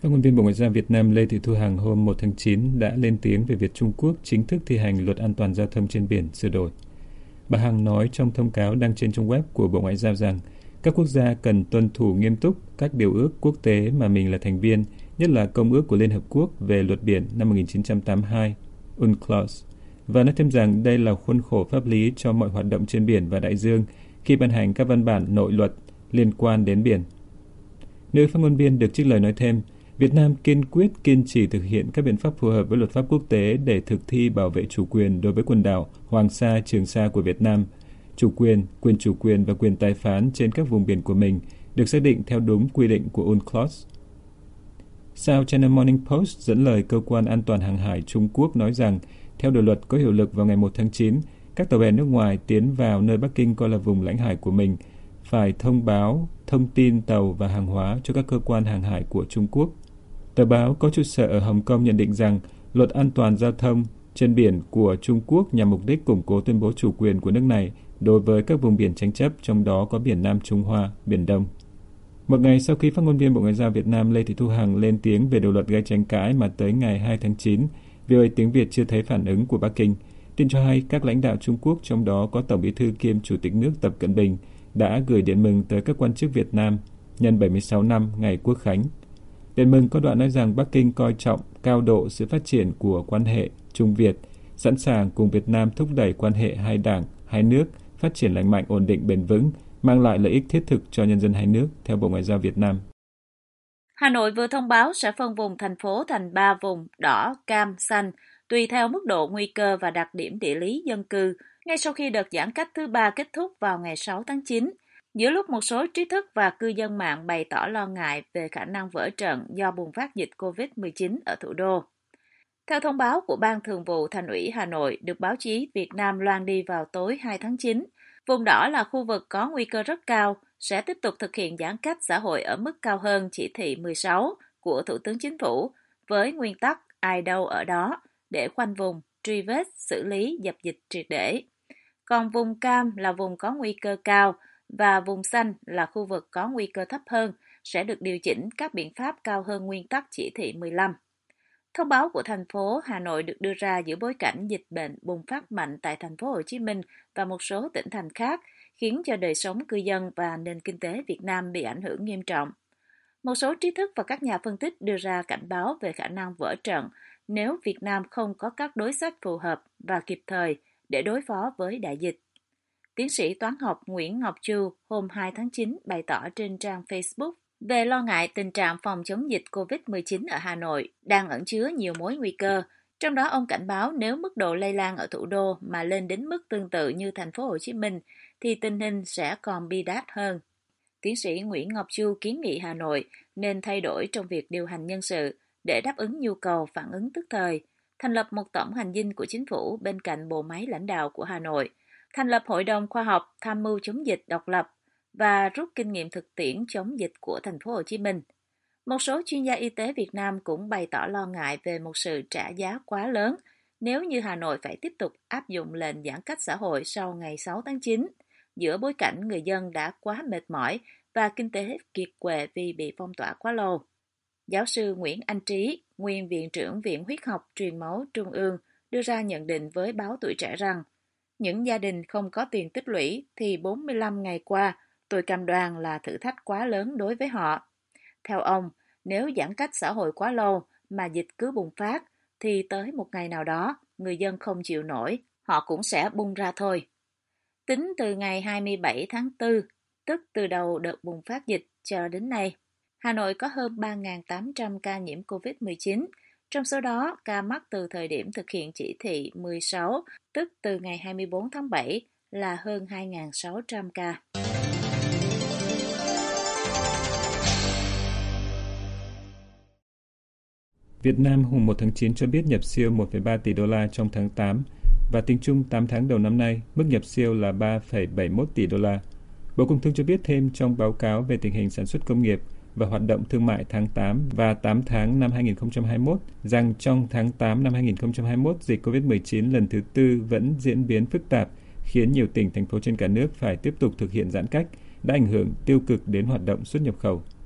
Phát ngôn viên Bộ Ngoại giao Việt Nam Lê Thị Thu Hằng hôm 1 tháng 9 đã lên tiếng về việc Trung Quốc chính thức thi hành luật an toàn giao thông trên biển sửa đổi. Bà Hằng nói trong thông cáo đăng trên trang web của Bộ Ngoại giao rằng các quốc gia cần tuân thủ nghiêm túc các điều ước quốc tế mà mình là thành viên, nhất là Công ước của Liên Hợp Quốc về luật biển năm 1982, UNCLOS, và nói thêm rằng đây là khuôn khổ pháp lý cho mọi hoạt động trên biển và đại dương khi ban hành các văn bản nội luật liên quan đến biển. Nữ phát ngôn viên được trích lời nói thêm, Việt Nam kiên quyết kiên trì thực hiện các biện pháp phù hợp với luật pháp quốc tế để thực thi bảo vệ chủ quyền đối với quần đảo Hoàng Sa, Trường Sa của Việt Nam. Quyền chủ quyền và quyền tài phán trên các vùng biển của mình được xác định theo đúng quy định của UNCLOS. South China Morning Post dẫn lời Cơ quan An toàn Hàng hải Trung Quốc nói rằng, theo điều luật có hiệu lực vào ngày 1 tháng 9, các tàu bè nước ngoài tiến vào nơi Bắc Kinh coi là vùng lãnh hải của mình phải thông báo thông tin tàu và hàng hóa cho các cơ quan hàng hải của Trung Quốc. Tờ báo có trụ sở ở Hồng Kông nhận định rằng luật an toàn giao thông trên biển của Trung Quốc nhằm mục đích củng cố tuyên bố chủ quyền của nước này đối với các vùng biển tranh chấp, trong đó có biển Nam Trung Hoa, Biển Đông. Một ngày sau khi phát ngôn viên Bộ Ngoại giao Việt Nam Lê Thị Thu Hằng lên tiếng về điều luật gây tranh cãi mà tới ngày 2 tháng 9, VOA tiếng Việt chưa thấy phản ứng của Bắc Kinh. Tin cho hay các lãnh đạo Trung Quốc, trong đó có Tổng Bí thư kiêm Chủ tịch nước Tập Cận Bình, đã gửi điện mừng tới các quan chức Việt Nam nhân 76 năm ngày Quốc khánh. Điện mừng có đoạn nói rằng Bắc Kinh coi trọng cao độ sự phát triển của quan hệ Trung Việt, sẵn sàng cùng Việt Nam thúc đẩy quan hệ hai đảng, hai nước phát triển lành mạnh, ổn định, bền vững, mang lại lợi ích thiết thực cho nhân dân hai nước, theo Bộ Ngoại giao Việt Nam. Hà Nội vừa thông báo sẽ phân vùng thành phố thành 3 vùng đỏ, cam, xanh, tùy theo mức độ nguy cơ và đặc điểm địa lý dân cư, ngay sau khi đợt giãn cách thứ 3 kết thúc vào ngày 6 tháng 9. Giữa lúc một số trí thức và cư dân mạng bày tỏ lo ngại về khả năng vỡ trận do bùng phát dịch COVID-19 ở thủ đô. Theo thông báo của Ban Thường vụ Thành ủy Hà Nội được báo chí Việt Nam loan đi vào tối 2 tháng 9, vùng đỏ là khu vực có nguy cơ rất cao, sẽ tiếp tục thực hiện giãn cách xã hội ở mức cao hơn chỉ thị 16 của Thủ tướng Chính phủ, với nguyên tắc ai đâu ở đó, để khoanh vùng, truy vết, xử lý, dập dịch triệt để. Còn vùng cam là vùng có nguy cơ cao, và vùng xanh là khu vực có nguy cơ thấp hơn, sẽ được điều chỉnh các biện pháp cao hơn nguyên tắc chỉ thị 15. Thông báo của thành phố Hà Nội được đưa ra giữa bối cảnh dịch bệnh bùng phát mạnh tại thành phố Hồ Chí Minh và một số tỉnh thành khác, khiến cho đời sống cư dân và nền kinh tế Việt Nam bị ảnh hưởng nghiêm trọng. Một số trí thức và các nhà phân tích đưa ra cảnh báo về khả năng vỡ trận nếu Việt Nam không có các đối sách phù hợp và kịp thời để đối phó với đại dịch. Tiến sĩ toán học Nguyễn Ngọc Chu hôm 2 tháng 9 bày tỏ trên trang Facebook về lo ngại tình trạng phòng chống dịch COVID-19 ở Hà Nội đang ẩn chứa nhiều mối nguy cơ. Trong đó ông cảnh báo nếu mức độ lây lan ở thủ đô mà lên đến mức tương tự như thành phố Hồ Chí Minh thì tình hình sẽ còn bi đát hơn. Tiến sĩ Nguyễn Ngọc Chu kiến nghị Hà Nội nên thay đổi trong việc điều hành nhân sự để đáp ứng nhu cầu phản ứng tức thời, thành lập một tổng hành dinh của chính phủ bên cạnh bộ máy lãnh đạo của Hà Nội, thành lập Hội đồng khoa học tham mưu chống dịch độc lập và rút kinh nghiệm thực tiễn chống dịch của thành phố Hồ Chí Minh. Một số chuyên gia y tế Việt Nam cũng bày tỏ lo ngại về một sự trả giá quá lớn nếu như Hà Nội phải tiếp tục áp dụng lệnh giãn cách xã hội sau ngày 6 tháng 9, giữa bối cảnh người dân đã quá mệt mỏi và kinh tế kiệt quệ vì bị phong tỏa quá lâu. Giáo sư Nguyễn Anh Trí, nguyên Viện trưởng Viện Huyết học Truyền máu Trung ương, đưa ra nhận định với báo Tuổi Trẻ rằng những gia đình không có tiền tích lũy thì 45 ngày qua, tôi cam đoan là thử thách quá lớn đối với họ. Theo ông, nếu giãn cách xã hội quá lâu mà dịch cứ bùng phát, thì tới một ngày nào đó, người dân không chịu nổi, họ cũng sẽ bung ra thôi. Tính từ ngày 27 tháng 4, tức từ đầu đợt bùng phát dịch cho đến nay, Hà Nội có hơn 3.800 ca nhiễm COVID-19, trong số đó ca mắc từ thời điểm thực hiện chỉ thị 16, tức từ ngày 24 tháng 7 là hơn 2.600 ca. Việt Nam hôm 1 tháng 9 cho biết nhập siêu 1,3 tỷ đô la trong tháng 8 và tính chung 8 tháng đầu năm nay, mức nhập siêu là 3,71 tỷ đô la. Bộ Công Thương cho biết thêm trong báo cáo về tình hình sản xuất công nghiệp và hoạt động thương mại tháng 8 và 8 tháng năm 2021 rằng trong tháng 8 năm 2021, dịch COVID-19 lần thứ tư vẫn diễn biến phức tạp, khiến nhiều tỉnh, thành phố trên cả nước phải tiếp tục thực hiện giãn cách, đã ảnh hưởng tiêu cực đến hoạt động xuất nhập khẩu.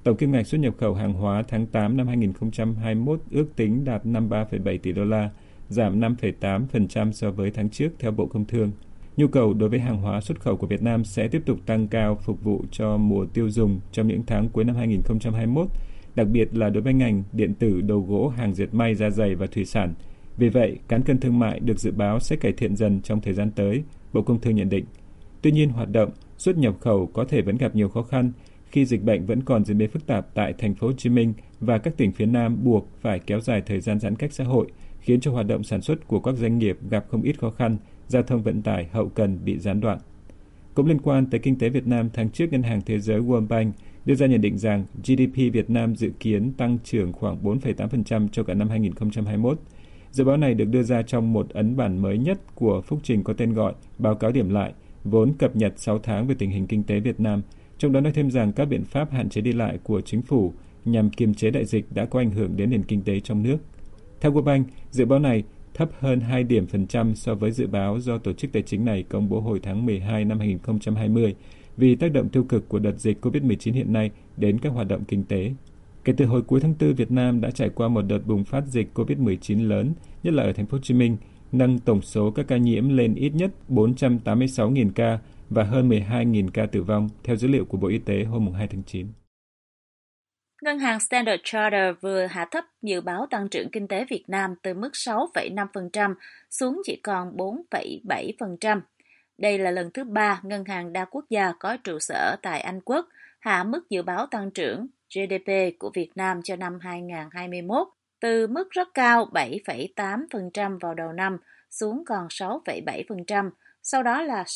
Tổng kim ngạch xuất nhập khẩu hàng hóa tháng 8 năm 2021 ước tính đạt 53,7 tỷ đô la, giảm 5,8% so với tháng trước theo Bộ Công Thương. Nhu cầu đối với hàng hóa xuất khẩu của Việt Nam sẽ tiếp tục tăng cao phục vụ cho mùa tiêu dùng trong những tháng cuối năm 2021, đặc biệt là đối với ngành điện tử, đồ gỗ, hàng dệt may, da giày và thủy sản. Vì vậy, cán cân thương mại được dự báo sẽ cải thiện dần trong thời gian tới, Bộ Công Thương nhận định. Tuy nhiên, hoạt động xuất nhập khẩu có thể vẫn gặp nhiều khó khăn khi dịch bệnh vẫn còn diễn biến phức tạp tại thành phố Hồ Chí Minh và các tỉnh phía Nam buộc phải kéo dài thời gian giãn cách xã hội, khiến cho hoạt động sản xuất của các doanh nghiệp gặp không ít khó khăn, giao thông vận tải, hậu cần bị gián đoạn. Cũng liên quan tới kinh tế Việt Nam, tháng trước Ngân hàng Thế giới World Bank đưa ra nhận định rằng GDP Việt Nam dự kiến tăng trưởng khoảng 4,8% cho cả năm 2021. Dự báo này được đưa ra trong một ấn bản mới nhất của phúc trình có tên gọi Báo cáo điểm lại, vốn cập nhật 6 tháng về tình hình kinh tế Việt Nam. Trong đó nói thêm rằng các biện pháp hạn chế đi lại của chính phủ nhằm kiềm chế đại dịch đã có ảnh hưởng đến nền kinh tế trong nước. Theo World Bank, dự báo này thấp hơn 2 điểm phần trăm so với dự báo do tổ chức tài chính này công bố hồi tháng 12 năm 2020 vì tác động tiêu cực của đợt dịch COVID-19 hiện nay đến các hoạt động kinh tế. Kể từ hồi cuối tháng 4, Việt Nam đã trải qua một đợt bùng phát dịch COVID-19 lớn, nhất là ở thành phố Hồ Chí Minh, nâng tổng số các ca nhiễm lên ít nhất 486.000 ca và hơn 12.000 ca tử vong, theo dữ liệu của Bộ Y tế hôm 2 tháng 9. Ngân hàng Standard Chartered vừa hạ thấp dự báo tăng trưởng kinh tế Việt Nam từ mức 6,5% xuống chỉ còn 4,7%. Đây là lần thứ 3 ngân hàng đa quốc gia có trụ sở tại Anh Quốc hạ mức dự báo tăng trưởng GDP của Việt Nam cho năm 2021 từ mức rất cao 7,8% vào đầu năm xuống còn 6,7%, sau đó là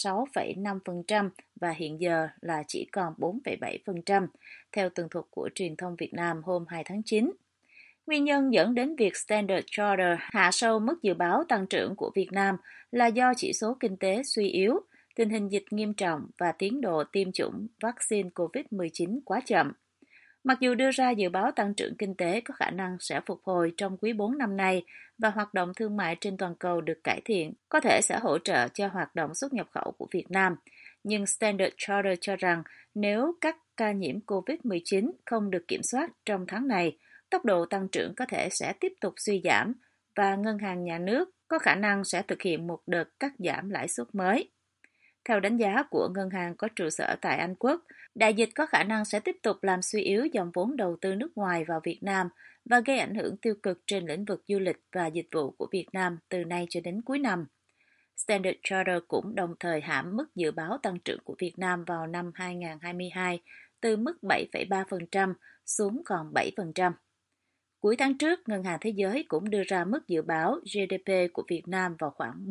6,5% và hiện giờ là chỉ còn 4,7%, theo tường thuật của truyền thông Việt Nam hôm 2 tháng 9. Nguyên nhân dẫn đến việc Standard Chartered hạ sâu mức dự báo tăng trưởng của Việt Nam là do chỉ số kinh tế suy yếu, tình hình dịch nghiêm trọng và tiến độ tiêm chủng vaccine COVID-19 quá chậm. Mặc dù đưa ra dự báo tăng trưởng kinh tế có khả năng sẽ phục hồi trong quý 4 năm nay và hoạt động thương mại trên toàn cầu được cải thiện, có thể sẽ hỗ trợ cho hoạt động xuất nhập khẩu của Việt Nam. Nhưng Standard Chartered cho rằng nếu các ca nhiễm COVID-19 không được kiểm soát trong tháng này, tốc độ tăng trưởng có thể sẽ tiếp tục suy giảm và ngân hàng nhà nước có khả năng sẽ thực hiện một đợt cắt giảm lãi suất mới. Theo đánh giá của ngân hàng có trụ sở tại Anh Quốc, đại dịch có khả năng sẽ tiếp tục làm suy yếu dòng vốn đầu tư nước ngoài vào Việt Nam và gây ảnh hưởng tiêu cực trên lĩnh vực du lịch và dịch vụ của Việt Nam từ nay cho đến cuối năm. Standard Chartered cũng đồng thời giảm mức dự báo tăng trưởng của Việt Nam vào năm 2022 từ mức 7,3% xuống còn 7%. Cuối tháng trước, Ngân hàng Thế giới cũng đưa ra mức dự báo GDP của Việt Nam vào khoảng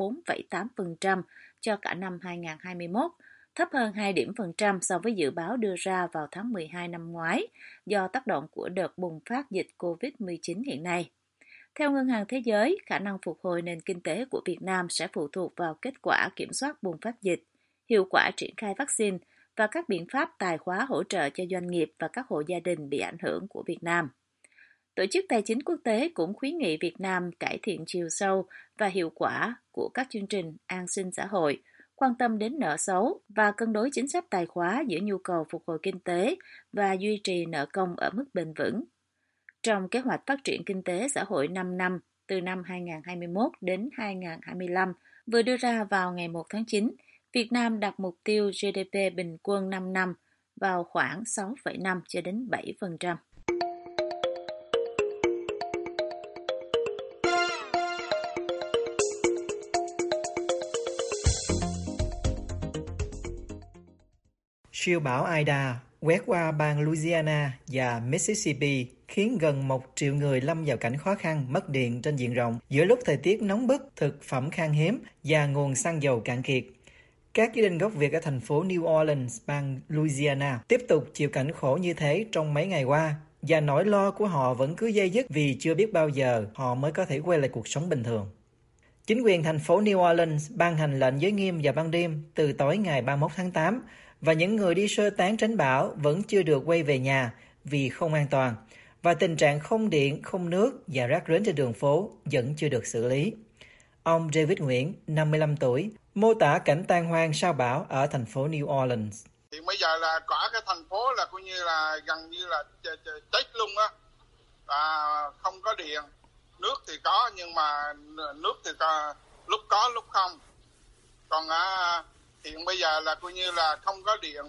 4,8% cho cả năm 2021, thấp hơn 2 điểm phần trăm so với dự báo đưa ra vào tháng 12 năm ngoái do tác động của đợt bùng phát dịch COVID-19 hiện nay. Theo Ngân hàng Thế giới, khả năng phục hồi nền kinh tế của Việt Nam sẽ phụ thuộc vào kết quả kiểm soát bùng phát dịch, hiệu quả triển khai vaccine và các biện pháp tài khóa hỗ trợ cho doanh nghiệp và các hộ gia đình bị ảnh hưởng của Việt Nam. Tổ chức Tài chính Quốc tế cũng khuyến nghị Việt Nam cải thiện chiều sâu và hiệu quả của các chương trình an sinh xã hội, quan tâm đến nợ xấu và cân đối chính sách tài khóa giữa nhu cầu phục hồi kinh tế và duy trì nợ công ở mức bền vững. Trong kế hoạch phát triển kinh tế xã hội 5 năm từ năm 2021 đến 2025 vừa đưa ra vào ngày 1 tháng 9, Việt Nam đặt mục tiêu GDP bình quân 5 năm vào khoảng 6,5 cho đến 7%. Siêu bão Ida quét qua bang Louisiana và Mississippi khiến gần 1 triệu người lâm vào cảnh khó khăn, mất điện trên diện rộng giữa lúc thời tiết nóng bức, thực phẩm khan hiếm và nguồn xăng dầu cạn kiệt. Các gia đình gốc Việt ở thành phố New Orleans, bang Louisiana tiếp tục chịu cảnh khổ như thế trong mấy ngày qua và nỗi lo của họ vẫn cứ dây dứt vì chưa biết bao giờ họ mới có thể quay lại cuộc sống bình thường. Chính quyền thành phố New Orleans ban hành lệnh giới nghiêm vào ban đêm từ tối ngày 31 tháng 8 và những người đi sơ tán tránh bão vẫn chưa được quay về nhà vì không an toàn, và tình trạng không điện, không nước và rác rến trên đường phố vẫn chưa được xử lý. Ông David Nguyễn, 55 tuổi, mô tả cảnh tan hoang sau bão ở thành phố New Orleans. Hiện bây giờ là cả cái thành phố là coi như là gần như là chết luôn á, không có điện. Nước thì có nhưng mà nước thì lúc có lúc không. Còn hiện bây giờ là coi như là không có điện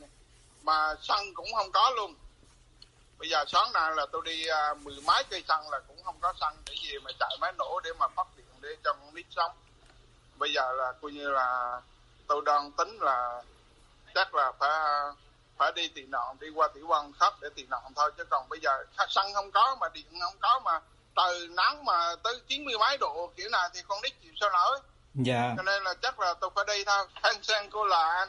mà xăng cũng không có luôn. Bây giờ sáng nay là tôi đi 10 mấy cây xăng là cũng không có xăng để gì mà chạy máy nổ để mà phát điện để cho con nít sống. Bây giờ là coi như là tôi đang tính là chắc là phải đi tị nạn, đi qua tiểu bang khác để tị nạn thôi, chứ còn bây giờ xăng không có mà điện không có mà trời nắng mà tới 90 mấy độ kiểu này thì con nít chịu sao nổi. Dạ. Cho nên là chắc là tôi phải đi thôi. Pensacola,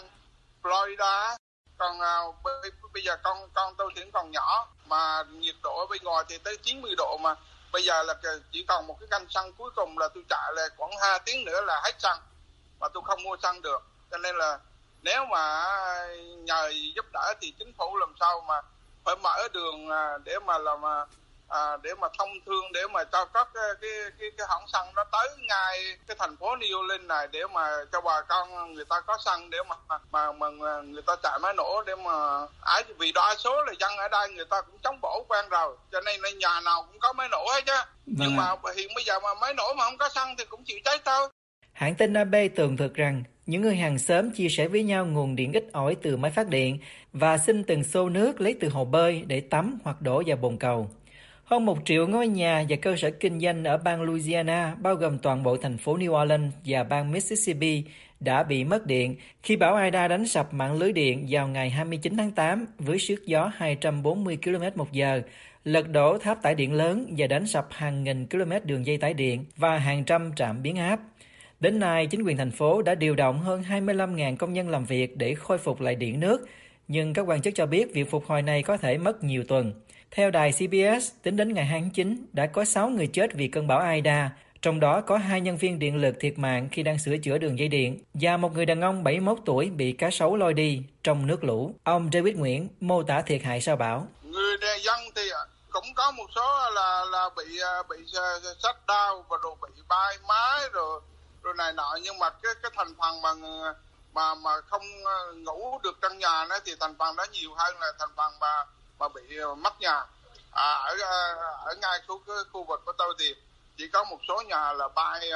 Florida. Còn bây giờ con tôi thì còn nhỏ mà nhiệt độ ở bên ngoài thì tới 90 độ mà bây giờ là chỉ còn một cái canh xăng cuối cùng là tôi chạy là khoảng 2 tiếng nữa là hết xăng mà tôi không mua xăng được. Cho nên là nếu mà nhờ giúp đỡ thì chính phủ làm sao mà phải mở đường để mà làm để mà thông thương để mà cho các cái hãng xăng nó tới ngay cái thành phố New Orleans này để mà cho bà con người ta có xăng để mà người ta chạy máy nổ để mà vì đa số là dân ở đây người ta cũng chống bổ quen rồi, cho nên nhà nào cũng có máy nổ hết chứ. Nhưng mà hiện bây giờ mà máy nổ mà không có xăng thì cũng chịu cháy thôi. Hãng tin AP tường thuật rằng những người hàng xóm chia sẻ với nhau nguồn điện ít ỏi từ máy phát điện và xin từng xô nước lấy từ hồ bơi để tắm hoặc đổ vào bồn cầu. Hơn 1 triệu ngôi nhà và cơ sở kinh doanh ở bang Louisiana, bao gồm toàn bộ thành phố New Orleans và bang Mississippi, đã bị mất điện khi bão Ida đánh sập mạng lưới điện vào ngày 29 tháng 8 với sức gió 240 km/h, lật đổ tháp tải điện lớn và đánh sập hàng nghìn km đường dây tải điện và hàng trăm trạm biến áp. Đến nay, chính quyền thành phố đã điều động hơn 25.000 công nhân làm việc để khôi phục lại điện nước, nhưng các quan chức cho biết việc phục hồi này có thể mất nhiều tuần. Theo đài CBS, tính đến ngày 2 tháng 9, đã có 6 người chết vì cơn bão Ida, trong đó có 2 nhân viên điện lực thiệt mạng khi đang sửa chữa đường dây điện, và một người đàn ông 71 tuổi bị cá sấu lôi đi trong nước lũ. Ông David Nguyễn mô tả thiệt hại sau bão. Người dân thì cũng có một số là bị shut down và rồi bị bay máy rồi này nọ, nhưng mà cái thành phần mà không ngủ được trong nhà đó thì thành phần đó nhiều hơn là thành phần mà bị mất nhà. Ở ngay khu vực của tôi thì chỉ có một số nhà là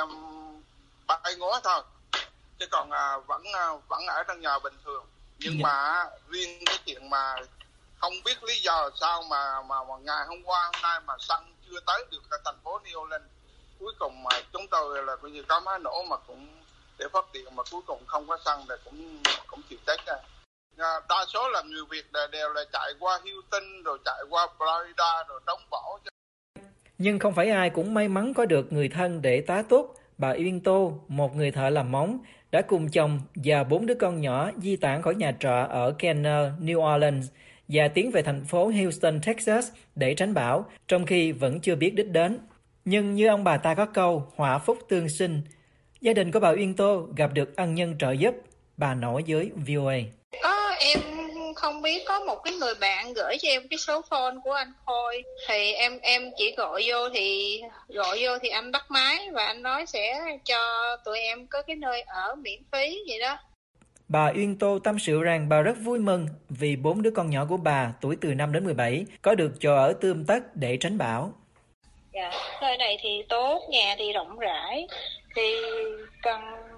bay ngói thôi, chứ còn vẫn ở trong nhà bình thường. Nhưng mà riêng cái chuyện mà không biết lý do sao mà ngày hôm qua hôm nay mà xăng chưa tới được ở thành phố New Orleans, cuối cùng mà chúng tôi là coi như có máy nổ mà cũng để phát điện mà cuối cùng không có xăng thì cũng chịu chết ra. Đa số là người Việt đều là chạy qua Houston rồi chạy qua Florida rồi đóng bão. Nhưng không phải ai cũng may mắn có được người thân để tá túc. Bà Uyên Tô, một người thợ làm móng, đã cùng chồng và 4 đứa con nhỏ di tản khỏi nhà trọ ở Kenner, New Orleans và tiến về thành phố Houston, Texas để tránh bão, trong khi vẫn chưa biết đích đến. Nhưng như ông bà ta có câu, họa phúc tương sinh, gia đình của bà Uyên Tô gặp được ân nhân trợ giúp. Bà nói với VOA. Em không biết, có một cái người bạn gửi cho em cái số phone của anh Khôi, thì em chỉ gọi vô thì anh bắt máy và anh nói sẽ cho tụi em có cái nơi ở miễn phí vậy đó. Bà Uyên Tô tâm sự rằng bà rất vui mừng vì 4 đứa con nhỏ của bà tuổi từ 5 đến 17 có được chỗ ở tươm tất để tránh bão. Dạ, nơi này thì tốt, nhà thì rộng rãi, thì cần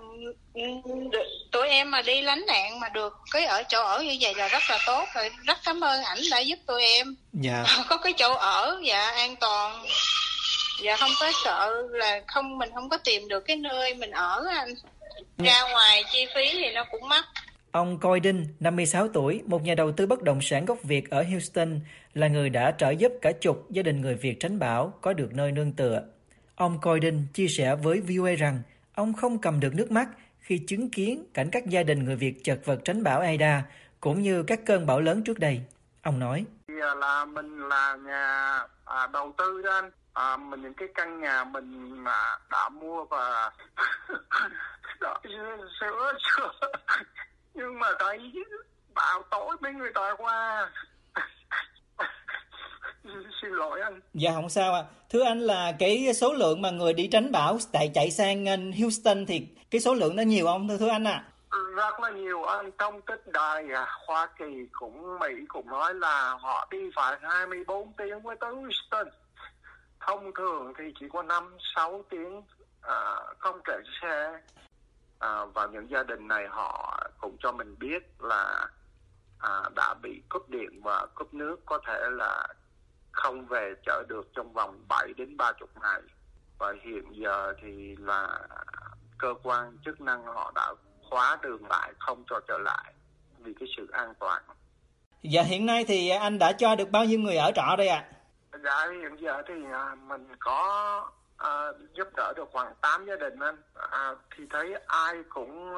tụi em mà đi lánh nạn mà được cái chỗ ở như vậy là rất là tốt rồi. Rất cảm ơn ảnh đã giúp tụi em. Dạ. Có cái chỗ ở dạ an toàn, dạ không có sợ là mình không có tìm được cái nơi mình ở anh. Ra ngoài chi phí thì nó cũng mắc. Ông Coi Đinh, 56 tuổi, một nhà đầu tư bất động sản gốc Việt ở Houston, là người đã trợ giúp cả chục gia đình người Việt tránh bão có được nơi nương tựa. Ông Coi Đinh chia sẻ với VOA rằng ông không cầm được nước mắt khi chứng kiến cảnh các gia đình người Việt chật vật tránh bão Ida cũng như các cơn bão lớn trước đây. Ông nói: là mình là nhà đầu tư đó anh, mình những cái căn nhà mình mà đã mua và đã sửa nhưng mà thấy bão tối mấy người ta qua. Xin lỗi anh. Dạ không sao ạ. Thưa anh, là cái số lượng mà người đi tránh bão chạy sang Houston thì cái số lượng nó nhiều không thưa anh ạ? rất là nhiều anh thông tích đài Hoa Kỳ Mỹ cũng nói là họ đi phải 24 tiếng mới tới Houston. Thông thường thì chỉ có 5-6 tiếng không kể xe. Và những gia đình này họ cũng cho mình biết là đã bị cúp điện và cúp nước, có thể là không về chợ được trong vòng 7 đến 30 ngày. Và hiện giờ thì là cơ quan chức năng họ đã khóa đường lại, không cho trở lại vì cái sự an toàn. Dạ, hiện nay thì anh đã cho được bao nhiêu người ở trọ đây ạ? Dạ, hiện giờ thì mình có giúp đỡ được khoảng 8 gia đình anh. Thì thấy ai cũng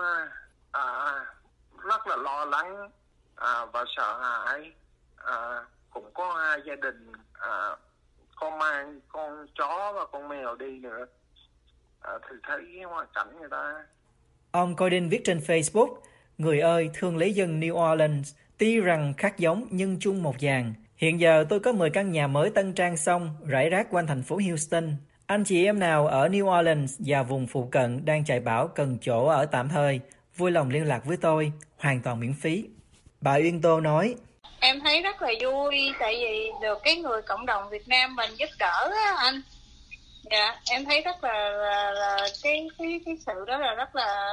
rất là lo lắng và sợ hãi. Cũng có 2 gia đình con mang con chó và con mèo đi nữa. Thì thấy cái hoàn cảnh người ta. Ông Corden viết trên Facebook: người ơi, thương lấy dân New Orleans, tuy rằng khác giống nhưng chung một dàn. Hiện giờ tôi có 10 căn nhà mới tân trang xong, rải rác quanh thành phố Houston. Anh chị em nào ở New Orleans và vùng phụ cận đang chạy bão cần chỗ ở tạm thời, vui lòng liên lạc với tôi, hoàn toàn miễn phí. Bà Uyên Tô nói: Em thấy rất là vui, tại vì được cái người cộng đồng Việt Nam mình giúp đỡ á anh. Dạ, em thấy rất là cái sự đó là rất là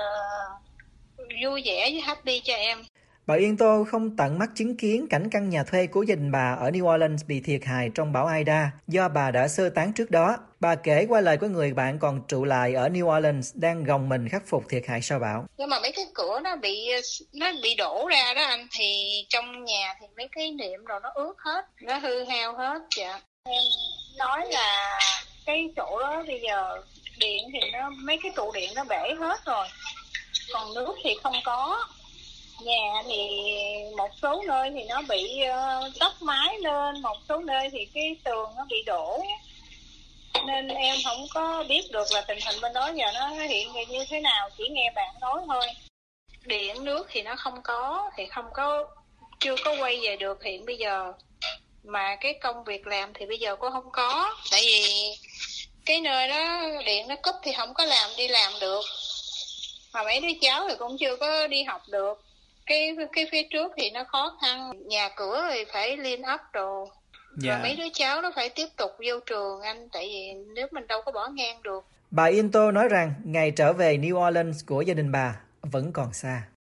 vui vẻ với happy cho em. Bà Uyên Tô không tận mắt chứng kiến cảnh căn nhà thuê của gia đình bà ở New Orleans bị thiệt hại trong bão Ida do bà đã sơ tán trước đó. Bà kể qua lời của người bạn còn trụ lại ở New Orleans đang gồng mình khắc phục thiệt hại sau bão. Nhưng mà mấy cái cửa nó bị đổ ra đó anh, thì trong nhà thì mấy cái niệm rồi nó ướt hết, nó hư hao hết. Dạ, em nói là cái chỗ đó bây giờ điện thì mấy cái trụ điện nó bể hết rồi, còn nước thì không có. Nhà thì một số nơi thì nó bị tốc mái lên, một số nơi thì cái tường nó bị đổ, nên em không có biết được là tình hình bên đó giờ nó hiện như thế nào, chỉ nghe bạn nói thôi. Điện nước thì nó không có, thì chưa có quay về được hiện bây giờ, mà cái công việc làm thì bây giờ cũng không có, tại vì cái nơi đó điện nó cúp thì không có đi làm được, mà mấy đứa cháu thì cũng chưa có đi học được. Cái phía trước thì nó khó khăn, nhà cửa thì phải liên ấp đồ. Dạ. Và mấy đứa cháu nó phải tiếp tục vô trường anh, tại vì nếu mình đâu có bỏ ngang được. Bà Yên Tô nói rằng ngày trở về New Orleans của gia đình bà vẫn còn xa.